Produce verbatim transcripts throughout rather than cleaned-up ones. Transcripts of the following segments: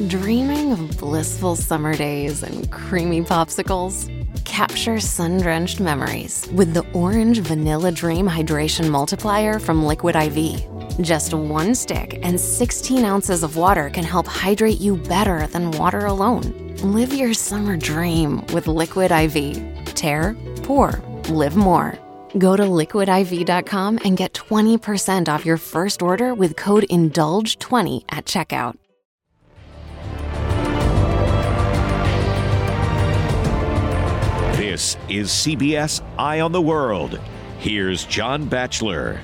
Dreaming of blissful summer days and creamy popsicles? Capture sun-drenched memories with the Orange Vanilla Dream Hydration Multiplier from Liquid I V. Just one stick and sixteen ounces of water can help hydrate you better than water alone. Live your summer dream with Liquid I V. Tear, pour, live more. Go to liquid I V dot com and get twenty percent off your first order with code indulge twenty at checkout. This is C B S Eye on the World. Here's John Batchelor.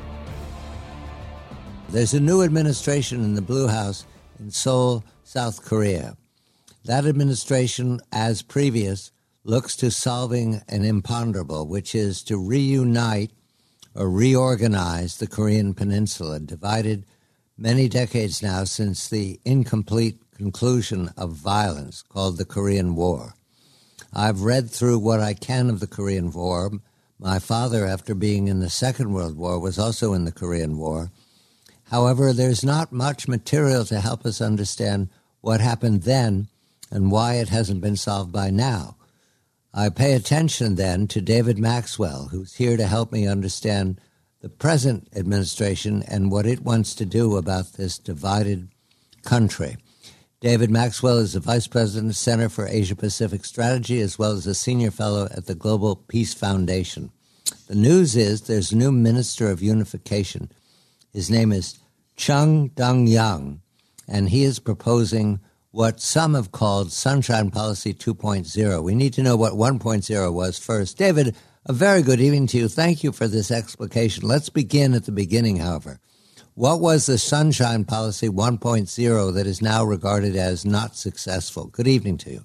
There's a new administration in the Blue House in Seoul, South Korea. That administration, as previous, looks to solving an imponderable, which is to reunite or reorganize the Korean Peninsula, divided many decades now since the incomplete conclusion of violence called the Korean War. I've read through what I can of the Korean War. My father, after being in the Second World War, was also in the Korean War. However, there's not much material to help us understand what happened then and why it hasn't been solved by now. I pay attention then to David Maxwell, who's here to help me understand the present administration and what it wants to do about this divided country. David Maxwell is the Vice President of Center for Asia-Pacific Strategy, as well as a Senior Fellow at the Global Peace Foundation. The news is there's a new Minister of Unification. His name is Chung Dong-yang, and he is proposing what some have called Sunshine Policy two point oh. We need to know what one point oh was first. David, a very good evening to you. Thank you for this explication. Let's begin at the beginning, however. What was the Sunshine Policy one point oh that is now regarded as not successful? Good evening to you.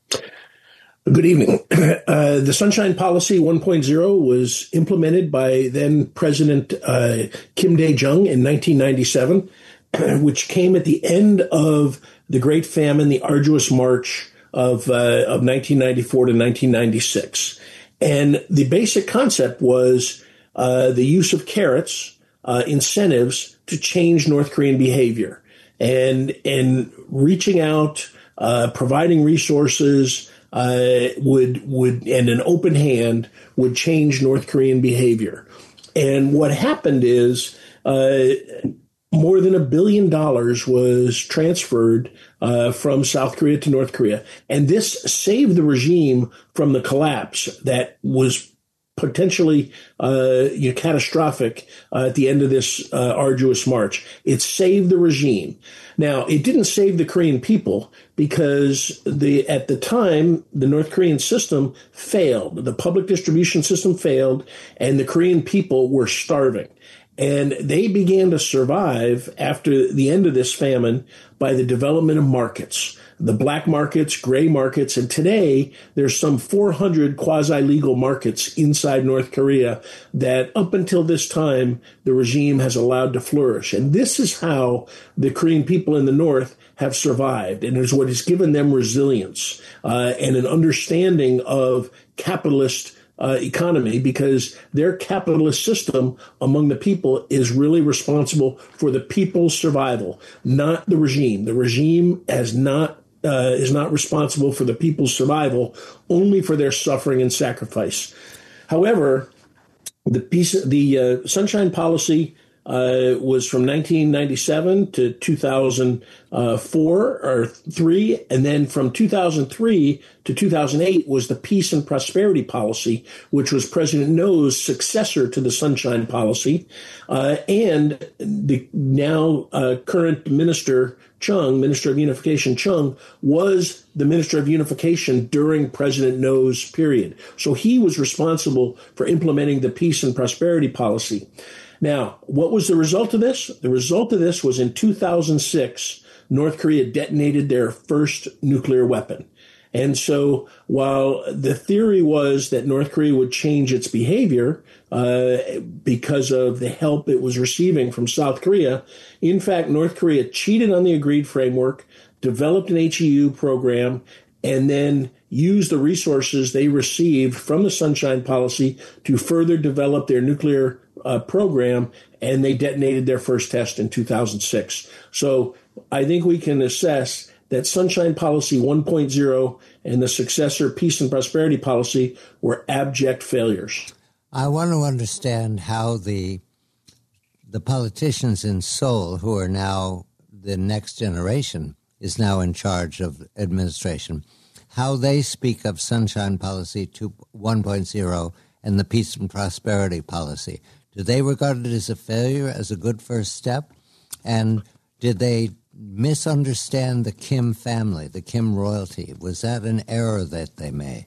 Good evening. Uh, the Sunshine Policy one point oh was implemented by then President uh, Kim Dae-jung in nineteen ninety-seven, which came at the end of the Great Famine, the arduous march of, uh, of nineteen ninety-four to nineteen ninety-six. And the basic concept was uh, the use of carrots, uh, incentives, to change North Korean behavior, and and reaching out, uh, providing resources uh, would would and an open hand would change North Korean behavior. And what happened is uh, more than a billion dollars was transferred uh, from South Korea to North Korea, and this saved the regime from the collapse that was potentially uh, you know, catastrophic uh, at the end of this uh, arduous march. It saved the regime. Now, it didn't save the Korean people because the at the time, the North Korean system failed. The public distribution system failed, and the Korean people were starving. And they began to survive after the end of this famine by the development of markets, the black markets, gray markets. And today there's some four hundred quasi-legal markets inside North Korea that up until this time, the regime has allowed to flourish. And this is how the Korean people in the North have survived. And is what has given them resilience uh, and an understanding of capitalist Uh, economy, because their capitalist system among the people is really responsible for the people's survival, not the regime. The regime has not uh, is not responsible for the people's survival, only for their suffering and sacrifice. However, the piece, the uh, Sunshine Policy uh, was from nineteen ninety-seven to two thousand four or three, and then from two thousand three to two thousand eight was the Peace and Prosperity Policy, which was President No's successor to the Sunshine Policy, uh, and the now uh, current Minister Chung, Minister of Unification Chung, was the Minister of Unification during President No's period. So he was responsible for implementing the Peace and Prosperity Policy. Now, what was the result of this? The result of this was in two thousand six, North Korea detonated their first nuclear weapon. And so while the theory was that North Korea would change its behavior uh, because of the help it was receiving from South Korea, in fact, North Korea cheated on the agreed framework, developed an H E U program, and then used the resources they received from the Sunshine Policy to further develop their nuclear uh, program, and they detonated their first test in two thousand six. So I think we can assess that Sunshine Policy one point oh and the successor Peace and Prosperity Policy were abject failures. I want to understand how the the politicians in Seoul, who are now the next generation, is now in charge of administration, how they speak of Sunshine Policy one point oh and the Peace and Prosperity Policy. Do they regard it as a failure, as a good first step? And did they misunderstand the Kim family, the Kim royalty? Was that an error that they made?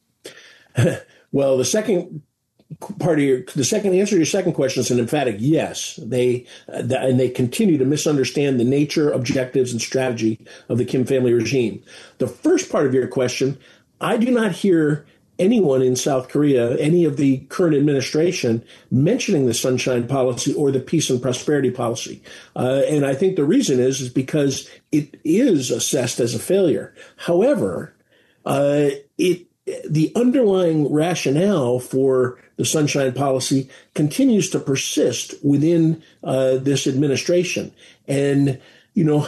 Well, the second part of your, the second answer to your second question is an emphatic yes. They uh, th- and they continue to misunderstand the nature, objectives, and strategy of the Kim family regime. The first part of your question, I do not hear anyone in South Korea, any of the current administration, mentioning the Sunshine Policy or the Peace and Prosperity Policy. Uh, and I think the reason is, is because it is assessed as a failure. However, uh, it the underlying rationale for the Sunshine Policy continues to persist within uh, this administration. And, you know,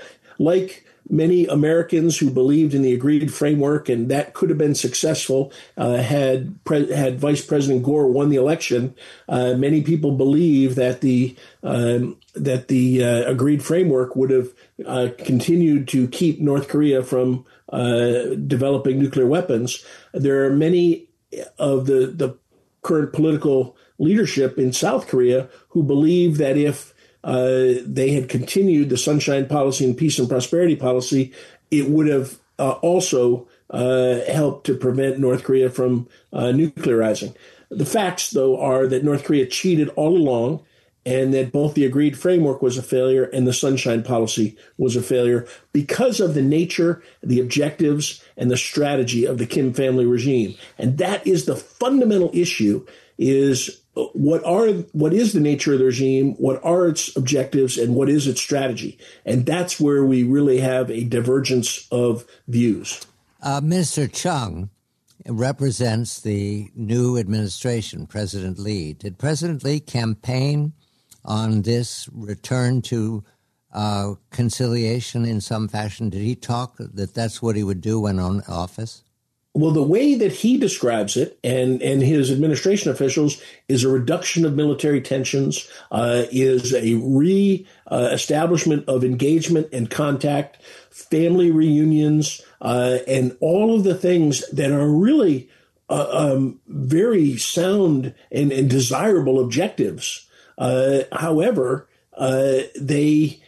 like many Americans who believed in the agreed framework, and that could have been successful uh, had pre- had Vice President Gore won the election. Uh, many people believe that the um, that the uh, agreed framework would have uh, continued to keep North Korea from uh, developing nuclear weapons. There are many of the the current political leadership in South Korea who believe that if Uh, they had continued the Sunshine Policy and Peace and Prosperity Policy, it would have uh, also uh, helped to prevent North Korea from uh, nuclearizing. The facts, though, are that North Korea cheated all along, and that both the agreed framework was a failure and the Sunshine Policy was a failure because of the nature, the objectives, and the strategy of the Kim family regime. And that is the fundamental issue, is what are what is the nature of the regime, what are its objectives, and what is its strategy? And that's where we really have a divergence of views. Uh, Minister Chung represents the new administration, President Lee. Did President Lee campaign on this return to uh, conciliation in some fashion? Did he talk that that's what he would do when in office? Well, the way that he describes it and, and his administration officials is a reduction of military tensions, uh, is a re-establishment uh, of engagement and contact, family reunions, uh, and all of the things that are really uh, um, very sound and, and desirable objectives. Uh, however, uh, they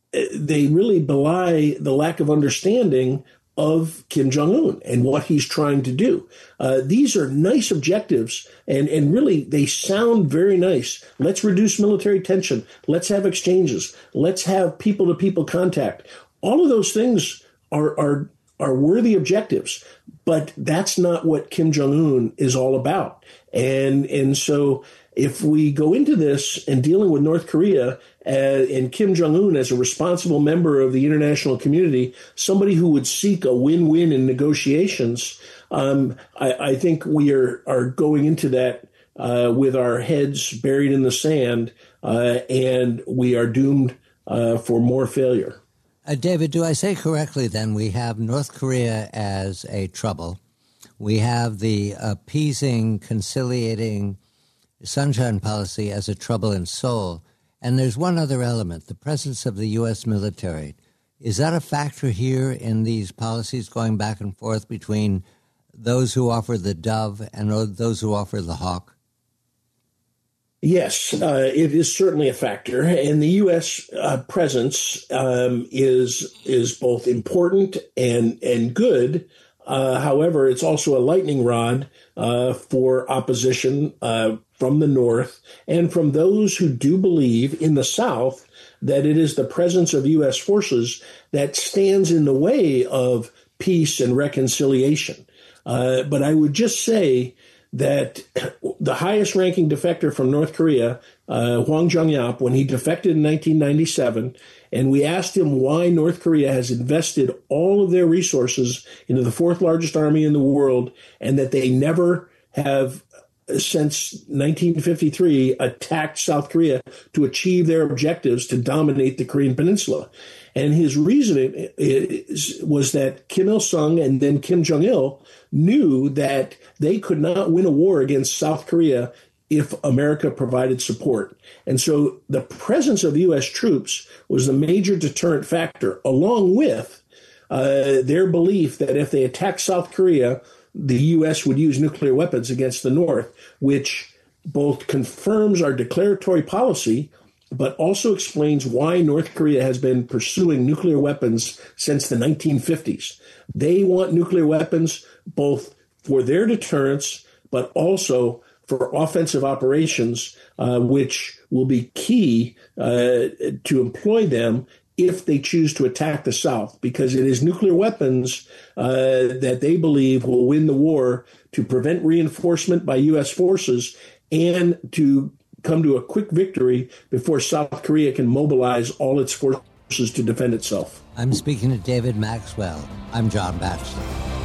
they really belie the lack of understanding of Kim Jong-un and what he's trying to do. Uh, these are nice objectives, and, and really they sound very nice. Let's reduce military tension. Let's have exchanges. Let's have people-to-people contact. All of those things are, are, are worthy objectives, but that's not what Kim Jong-un is all about. And, and so if we go into this and dealing with North Korea uh, and Kim Jong-un as a responsible member of the international community, somebody who would seek a win-win in negotiations, um, I, I think we are, are going into that uh, with our heads buried in the sand, uh, and we are doomed uh, for more failure. Uh, David, do I say correctly then we have North Korea as a trouble? We have the appeasing, conciliating Sunshine Policy as a trouble in Seoul. And there's one other element, the presence of the U S military. Is that a factor here in these policies going back and forth between those who offer the dove and those who offer the hawk? Yes, uh, it is certainly a factor. And the U S uh, presence um, is is both important and, and good. Uh, however, it's also a lightning rod uh, for opposition uh, from the North and from those who do believe in the South that it is the presence of U S forces that stands in the way of peace and reconciliation. Uh, but I would just say that the highest ranking defector from North Korea, uh, Hwang Jung-yap, when he defected in nineteen ninety-seven, and we asked him why North Korea has invested all of their resources into the fourth largest army in the world and that they never have since nineteen fifty-three attacked South Korea to achieve their objectives to dominate the Korean Peninsula. And his reasoning is, was that Kim Il-sung and then Kim Jong-il knew that they could not win a war against South Korea if America provided support. And so the presence of U S troops was the major deterrent factor, along with uh, their belief that if they attacked South Korea, the U S would use nuclear weapons against the North, which both confirms our declaratory policy, but also explains why North Korea has been pursuing nuclear weapons since the nineteen fifties. They want nuclear weapons both for their deterrence, but also for offensive operations, uh, which will be key uh, to employ them if they choose to attack the South, because it is nuclear weapons uh, that they believe will win the war to prevent reinforcement by U S forces and to come to a quick victory before South Korea can mobilize all its forces to defend itself. I'm speaking to David Maxwell. I'm John Batchelor.